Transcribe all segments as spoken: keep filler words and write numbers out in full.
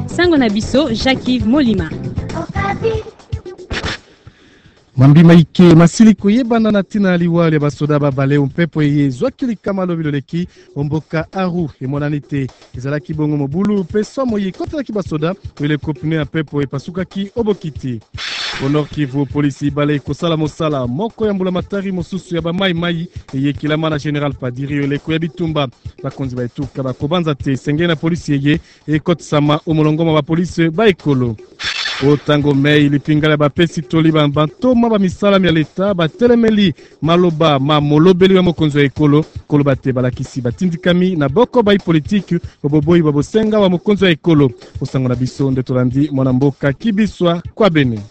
Sango na biso Jacques Molima. Mambi maike masili koyebana na tina liwali ya basoda babale umpepo ye zwakili kama lobiloleki omboka aru emonanite ezalaki bongo mobulu pe somo ye kotelaki basoda wele kopine ya pepo epasukaki obokiti. Honor Kivu polisi bale kosala mosala moko ya mbula matari mosusu ya ba mai mai ye kilama na General Padiri wele ko ya bitumba bakonzi ba etuka bakobanza te senge na polisi ye e kotsama omolongoma ba polisi ba ekolo. Otango mei lipingala ba pesi toli ba bantoma ba misala ya leta ba telemeli maloba ma molobeli wa mokonzo ya ekolo kolo bate balakisi batindikami na boko ba politiki oboboyi ba bosenga wa mokonzo ya ekolo osango na biso nde tolandi mwana mboka kibiswa kwa bene.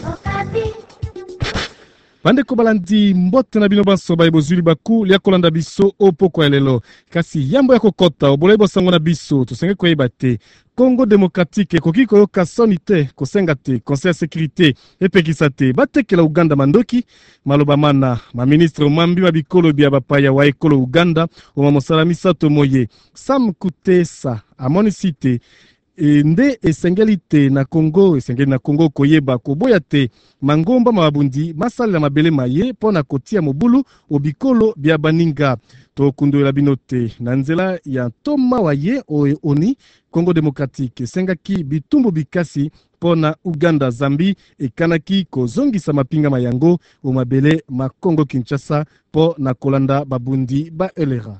Bande ko balandi mbote na bino banso ba ebozuli baku lia kolanda biso opoko ya lelo kasi yambo ya kokota obolai bosango na biso tosenge koyeba te Congo démocratique koki koyoka soni te kosenga te conseil ya sécurité epekisa te batekela Uganda mandoki maloba mana ma ministre mambi mabikolo bia bapaya wa ekolo Uganda oma mosala misato moye Sam Kutesa amonisite E nde esengeli te na Congo esengeli na Congo koyeba koboya te mangomba mababundi masala na mabele maye pona kotia mobulu obikolo bia baninga to kundoela binote na nzela ya toma waye o oni Congo démocratique sengaki bitumbu bikasi pona Uganda Zambi ekanaki kozongisa mapinga mayango o mabele ma Congo Kinshasa po na kolanda babundi ba elera.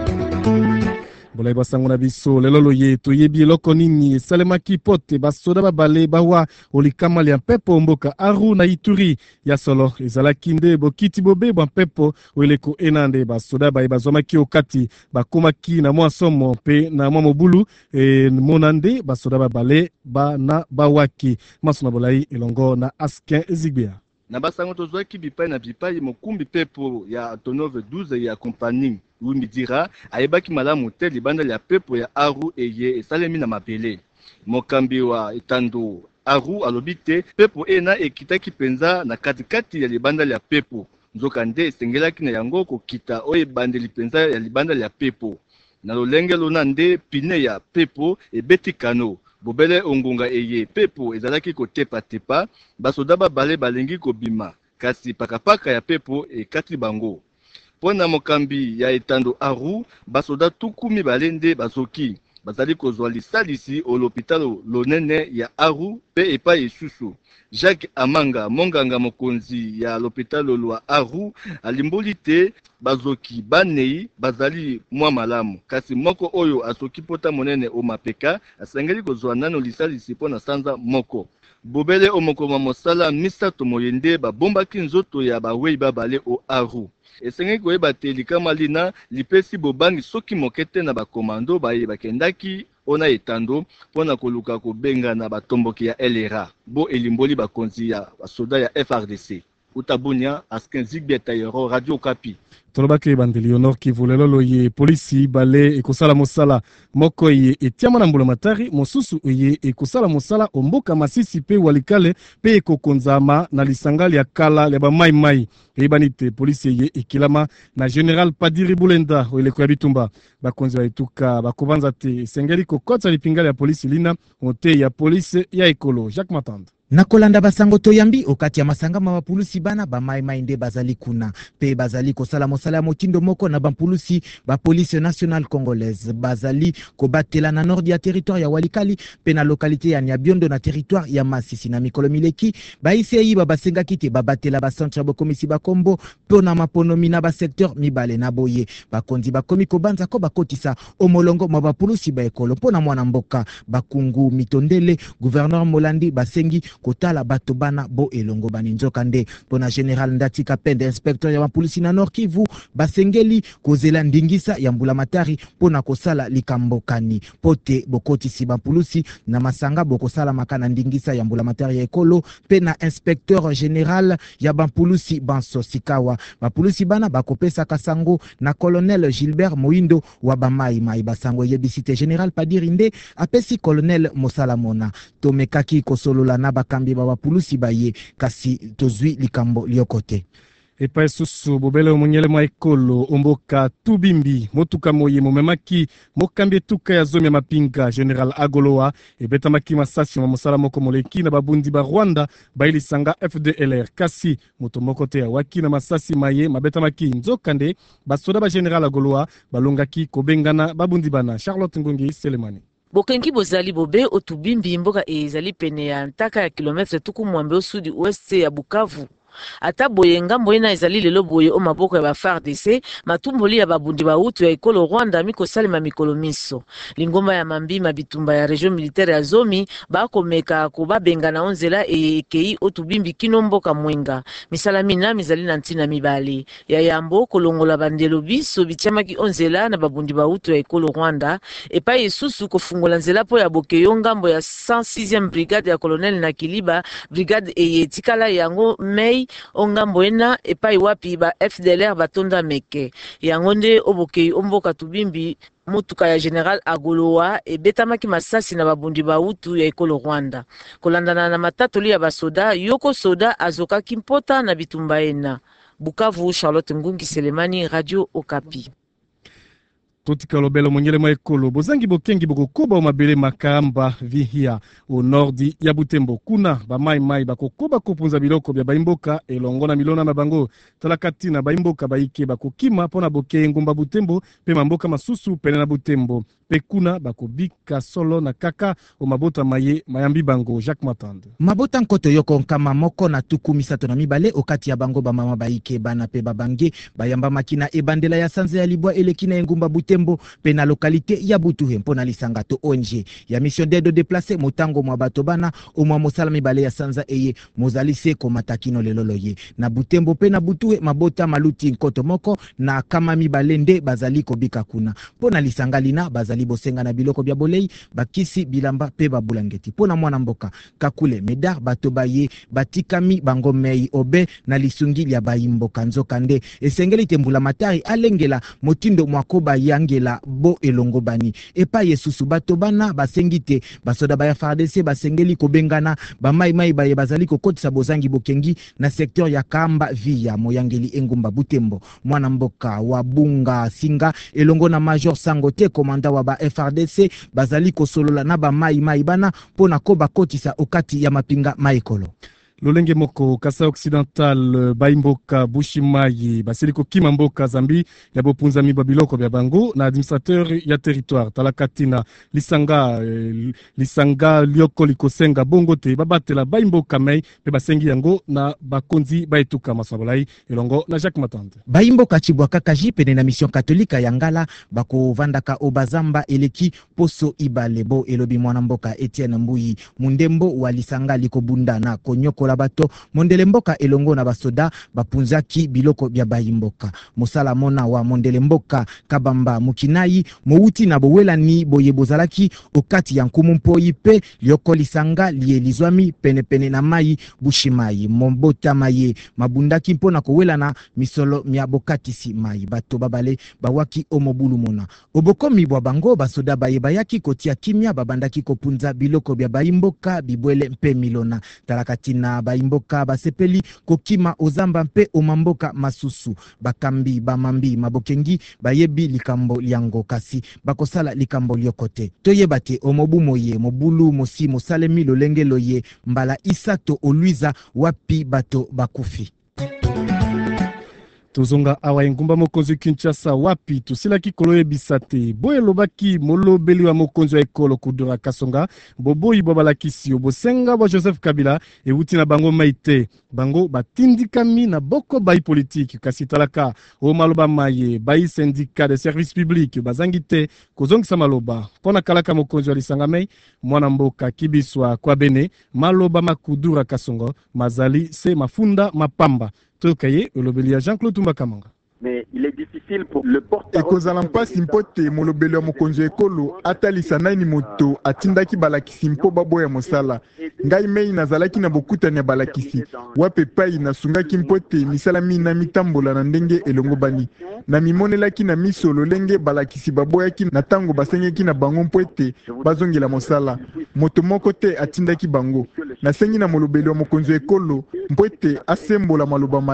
Bolai basango na biso lelo loye toyebi eloko nini esalemaki pote basoda babale bawa olikama lia mpepo mboka Aru na Ituri ya solo ezalaki nde bokiti bobe bwa mpepo weleko enande basoda baye bazwamaki okati bakomaki na mwa somo pe na mwa mobulu e monande basoda babale bana bawaki masuna bolai elongo na Askin Ezigbia. Na basango tozwaki bipai na bipai mokumbi pepo ya Tonove douze ya kompani Wimidira ayebaki malamu te libanda ya pepo ya Aru eye esalemi na mapele. Mokambi wa etando Aru alobite pepo ena ekitaki penza na katikati ya libanda ya pepo. Nzoka nde esengelaki na yango kokita oye bandeli penza ya libanda ya pepo. Na lolenge lona nde pine ya pepo ebeti kano. Bobele ongunga eye pepo ezalaki kotepa tepa basoda babale balengi kobima kasi pakapaka ya pepo ekati bango. Pona mokambi ya etando Aru basoda tukumi balende bazoki bazali kozwa lisalisi o l'hôpital lonene ya Aru pe epa esusu. Jacques Amanga monganga mokonzi ya l'hôpital lwa Aru alimboli te bazoki banei bazali mwa malamu kasi moko oyo asoki pota monene o mapeka asengeli kozwa nano lisalisi pona sanza moko. Bobele omokoma mosala misato moyende babombaki nzoto ya bawei babale o Aru. Esengeli koyeba te likama lina lipesi bobangi soki mokete na bakomando baye bakendaki ona etando pona koluka kobenga na batomboki ya L R A bo elimboli bakonzi ya basoda ya F R D C. Utabunya Askin Ezigbia Tayero Radio Okapi. Tolobake bandeli Honor Kivu lelo loye polisi bale ekosala mosala moko ye etiama na mbula matari mosusu ye ekosala mosala omboka Masisi pe walikale pe ekokonzama na lisangali ya kala ya ba mai mai ebanite polisi ye ekilama na General Padiri Bulenda oeleko ya bitumba bakonzi ba etuka bakobanza te sengeli kokotsa lipingali ya polisi lina ote ya polisi ya ekolo Jacques Matanda. Nakolanda basango toyambi okati ya masanga mabapulusi bana ba mai mai nde bazali kuna pe bazali kosala mosala ya motindo moko na bampulusi ba police nationale congolaise bazali kobatela na nord ya territoire ya Walikali pe na localité ya Nyabiondo na territoire ya Masisi na mikolo mileki ba ici ba basenga kite babatela ba centre bokomisi ba kombo pe na maponomi na ba secteur mibale na boye bakondi bakomi kobanza ko bakotisa omolongo mabapulusi ba ekolo pona mwana mboka bakungu mitondele gouverneur Molandi basengi kotala bato bana bo elongo baninzoka nde pona General Ndatika Pende inspecteur ya polisi na Nord Kivu basengeli kozela ndingisa ya mbula matari pona kosala likambokani pote bokotisi bapulusi na masanga bokosala makana ndingisa ya mbula matari ya ekolo pe na inspecteur general ya bapulusi Banso Sikawa bapulusi bana bakopesa kasango na colonel Gilbert Moindo wa bamai mai basango yebisite General Padiri nde apesi colonel Mosala Mona tomekaki kosolola na bakambi baba pulusi baye kasi tozwi likambo liokote. epai susu bobele omonyele mwa ekolo omboka tubimbi motuka moye momemaki mokambi etuka ya zomi ya mapinga General Agoloa ebetamaki masasi mwa mosala moko moleki na babundi ba Rwanda bailisanga F D L R kasi moto moko te awaki na masasi maye mabetamaki nzokande basoda ba General Agoloa balongaki kobengana babundi bana. Charlotte Ngungi Selemani. Bokengi bozali bobe otubimbi mboka ezali pene ya ntaka ya kilometre tuku mwambe osudi oueste ya Bukavu. Ata boye ngambo ena ezali lelo boye o maboko ya ba F A R D C matumboli ya babundi ba utu ya ekolo Rwanda miko salema mikolo miso lingomba ya mambi mabitumba ya region militaire ya Zomi bakomeka ko babenga na onzela ekei otubimbi kino mboka mwenga misala mina mizali na ntina mibale ya yambo kolongola bandelo biso bichamaki onzela na babundi ba utu ya ekolo Rwanda epa esusu kofungola nzela po ya bokeyo ngambo ya cent sixième brigade ya colonel na Kiliba brigade eyetikala yango mei ongambo ena epai wapi ba F D L R batonda meke yango nde obokei omboka tubimbi motuka ya General Agoloa ebetamaki masasi na babundi ba utu ya ekolo Rwanda kolandana na matatoli ya basoda yoko soda azokaki mpota na bitumba ena. Bukavu, Charlotte Ngungi Selemani, Radio Okapi. Totika lobelo monyele mwa ekolo bozangi bokengi bokokoba omabele makamba vihia au nordi ya Butembo kuna ba mai mai bakokoba kopunza biloko bya baimboka elongo na milona na bango talakati na baimboka baike bakokima pona boke ngomba Butembo pe mamboka masusu pene na Butembo pe kuna bakobika solo na kaka o mabota maye mayambi bango. Jacques Matande. Mabota nkoto yoko nkama moko na tuku misato na mibale okati ya bango ba mama baike bana pe babange bayamba makina ebandela ya sanze ya libwa elekina ngomba Butembo pe na lokalite ya Butuhe mpona lisanga to O N G ya mission d'aide déplacé motango mwa bato bana o mwa mosala mibale ya sanza eye mozalise ko matakino leloloye na Butembo pe na Butuhe mabota maluti nkoto moko na kama mibale nde bazali kobika kuna mpona lisanga lina bazali bosenga na biloko bya bolei bakisi bilamba pe babulangeti mpona mwana mboka kakule medar bato baye batikami bango mei obe na lisungi ya bayimboka nzoka nde esengeli tembula matari alengela motindo mwakoba yangela bo elongo bani epa yesusu bato bana basengite basoda ba F A R D C basengeli kobengana ba mai mai baye bazali kokotisa bozangi bokengi na secteur ya Kamba via moyangeli engumba Butembo mwana mboka wa Bunga Singa elongo na Major Sangote komanda wa ba F A R D C bazali kosolola na ba mai mai bana pona koba kotisa okati ya mapinga maikolo. Lolenge moko Kasa Occidental baimboka Bushimayi basiliko kima mboka Zambi ya bopunza miba biloko bya bango na administrateur ya territoire talakatina lisanga eh, lisanga lioko likosenga bongo te babatela baimboka mei pe basengi yango na bakonzi baetuka masabolai elongo na Jacques Matande. Baimboka chibwa kakaji pene na mission katolika ya Ngala bako vandaka obazamba eleki poso ibalebo elobi mwana mboka Etienne Mbuyi mundembo wa lisanga likobunda na konyoko la bato mondele mboka elongo na basoda bapunzaki biloko bya baimboka mosala mona wa mondele mboka kabamba mukinayi mouti na bowela ni boye bozalaki okati ya nkumu mpoyi pe lioko lisanga lielizwami pene pene na mai Bushimayi mombota maye mabundaki mpona kowela na misolo mya bokatisi mai bato babale bawaki omobulu mona obokomi bwa bango basoda baye bayaki kotia kimia babandaki kopunza biloko bya baimboka bibwele mpe milona talakatina baimboka basepeli kokima ozamba mpe omamboka masusu bakambi bamambi mabokengi bayebi likambo liango kasi bakosala likambo liokote toyebate omobu moye mobulu mosi mosalemi lolenge loye mbala isato oluiza wapi bato bakufi. Tozonga awa engumba mokonzi Kinshasa wapi tusilaki koloye bisate boye lobaki molobeli wa mokonzi wa ekolo kudura Kasonga boboyi babalakisi obosenga ba Joseph Kabila ewuti na bango maite bango batindikami na boko bayi politique kasi talaka o maloba maye bayi syndicat de service public bazangite kozongisa maloba pona kalaka mokonzi wa lisanga mei mwana mboka kibiswa kwa bene maloba makudura Kasonga mazali se mafunda mapamba tokaye olobeli ya Jean-Claude Tumbakamanga. Mais il est difficile pour le porte-parole. Ekozala mpasi mpote molobeli wa mokonzi ekolo atalisa nani moto atindaki balakisi mpo babo ya mosala. Ngai mei nazalaki na bokutani ya balakisi. Wape pai nasungaki mpote misala mina mitambola na ndenge elongo bani. Na mimonelaki na miso lolenge balakisi baboyaki na tango basengeki na bango mpote bazongela mosala. Moto moko te atindaki bango. Nasengi na molobeli wa mokonzi ekolo mpote asembola maloba maye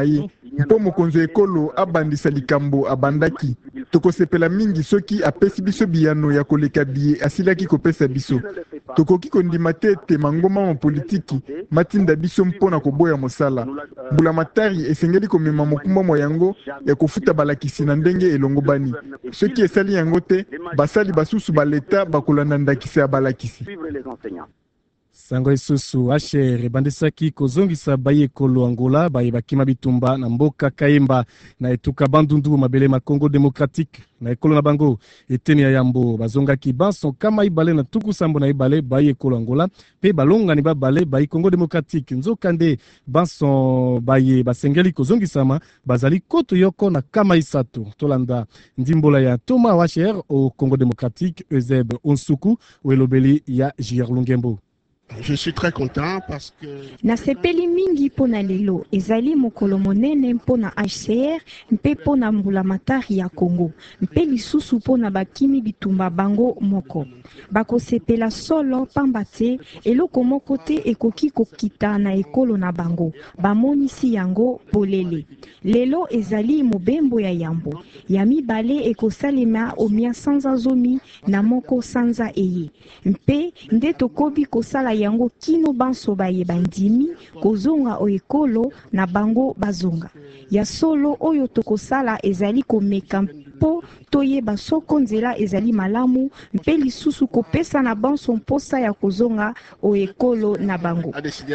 mpo mokonzi ekolo abandisa likambo abandaki. Tokosepela mingi soki apesi biso biyano ya koleka biye asilaki kopesa biso. Tokoki kondima te ete mangoma ma politiki matinda biso mpona koboya mosala. Mbulamatari esengeli komema mokumba mo yango ya kofuta balakisi na ndenge elongo bani. Soki esali yango te, basali basusu baleta bakolanda ndakisa ya balakisi. Sango isusu Asher bandisaki kozongisa baye ekolo Angola baye bakima bitumba na mboka Kayemba na etuka bandundu mabele ma Congo démocratique na ekolo na bango eteni ya yambo bazongaki banso kama ibale na tuku sambo na ibale baye ekolo Angola pe balonga ni babale baye Congo démocratique nzokande banso baye basengeli kozongisama bazali koto yoko na kama isato tolanda ndimbola ya Thomas Washer au Congo démocratique Euseb Onsuku welobeli ya J R Lungembo. Je suis très content parce que nasepeli mingi pona lelo ezali mokolo monene mpona H C R mpe pona mbulamatari ya Congo mpe lisusu pona bakimi bitumba bango moko bakosepela solo pamba te eloko moko te ekoki kokita na ekolo na bango bamonisi yango polele lelo ezali mobembo ya yambo ya mibale ekosalema omia sanza zomi na moko sanza eye mpe nde tokobi kosala yango kino banso baye bandimi kozonga o ekolo na bango bazonga ya solo oyo tokosala ezali komeka mpo toyeba soko nzela ezali malamu mpe lisusu kopesa na banso mposa ya kozonga o ekolo na bango.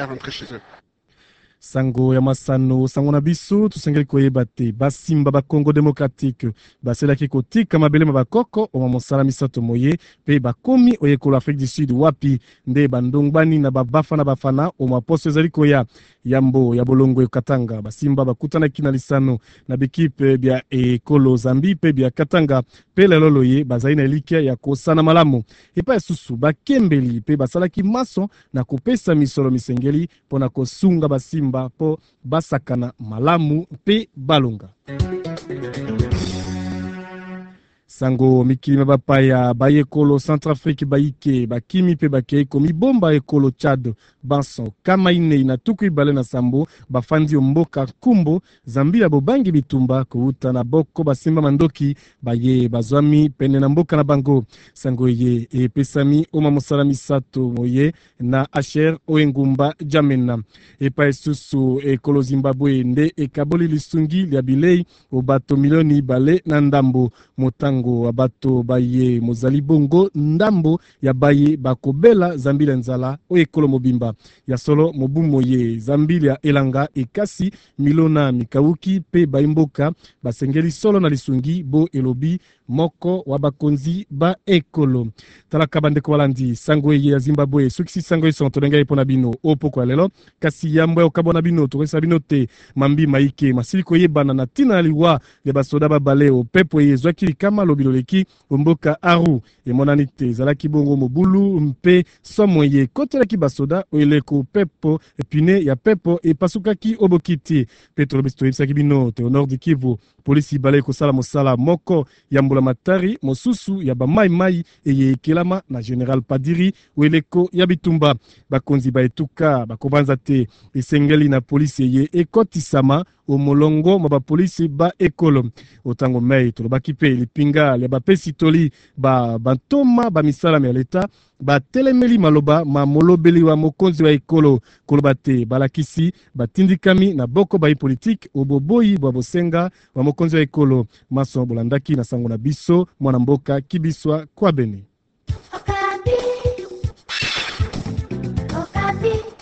Sango ya masano sango na biso tusengeli koyeba te basimba ba Congo démocratique baselaki kotika mabele mabakoko o mosala misato moye pe bakomi oyekolo Afrique du Sud wapi nde bandongbani na babafa na bafana o maposo ezali koya yambo ya bolongo ya Katanga basimba bakutana kina lisano na bikipe bya ekolo Zambi pe bya Katanga pe lelo loye bazali na elikia ya kosana malamu epa esusu bakembeli pe basalaki maso na kopesa misolo misengeli pona kosunga basimba po basakana malamu pe balonga. Sango mikili mabapaya baye ekolo Centrafrique baike bakimi pe bakei komi bomba ekolo Chad banso kama ine na tuku ibale na sambo bafandi mboka kumbo Zambia bobangi bitumba kuuta na boko basimba mandoki baye bazwami pene na mboka na bango sango ye epesami oma mosala misato moye na Asher Oengumba Jamena epa esusu ekolo Zimbabwe nde ekaboli lisungi lya bilei obato milioni bale na ndambo motango abato baye mozali bongo ndambo ya baye bakobela Zambia nzala o ekolo mobimba ya solo mobumo ye Zambia elanga ekasi milona mikauki pe baimboka basengeli solo na lisungi bo elobi moko wa bakonzi ba ekolo talaka bandeko walandi sango ye ya Zimbabwe sukisi sango iso tolenga ipona bino opoko lelo kasi yambo ya okabona bino tokesa bino te mambi maike masiliko yebana na tina liwa le basoda babale o pepo yezwaki kama lobiloleki omboka aru e monanite zalaki bongo mobulu mpe somo ye kotelaki basoda oeleko pepo epine ya pepo e pasukaki obokiti petro besto ibsaki bino te au nord du Kivu polisi bale kosala mosala moko ya mbulamatari mosusu ya bamai mai eye kelama na General Padiri weleko ya bitumba bakonzi baetuka bakobanza te esengeli na polisi eye ekotisama omolongo maba polisi ba ekolo otango mei tolobaki pe lipinga le bapesi toli ba bantoma ba misala ya leta ba telemeli maloba ma molobeli wa mokonzi wa ekolo kolobate balakisi batindikami na boko ba politique oboboyi bwa bosenga wa mokonzi wa ekolo maso bolandaki na sango na biso mwana mboka kibiswa kwa beni. Okapi. Okapi.